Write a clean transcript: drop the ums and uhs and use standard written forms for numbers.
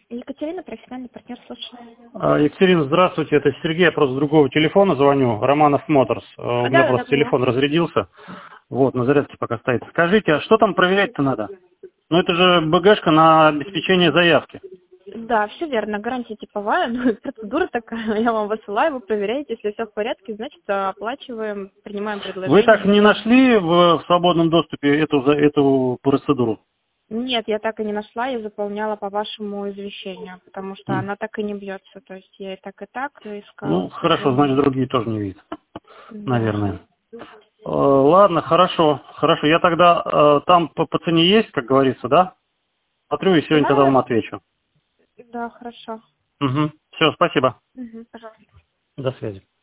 Екатерина, профессиональный партнер, слушаю. Екатерина, здравствуйте. Это Сергей, я просто с другого телефона звоню. Романов Моторс. У меня Да, просто поняла. телефон разрядился. Вот, на зарядке пока стоит. Скажите, а что там проверять-то надо? Ну, это же БГшка на обеспечение заявки. Да, все верно, гарантия типовая, ну, процедура такая, я вам высылаю, вы проверяете, если все в порядке, значит, оплачиваем, принимаем Вы так предложение. не нашли в свободном доступе эту процедуру? Нет, я так и не нашла, я заполняла по вашему извещению, потому что М. она так и не бьется, то есть я и так искала, Ну, к хорошо, значит, сожалению. другие тоже не видят, Да. наверное. Ладно, хорошо, хорошо. Я тогда там по цене есть, как говорится, да? Смотрю и сегодня тогда вам Да, отвечу. да, хорошо. Угу. Все, спасибо. Угу, пожалуйста. До связи.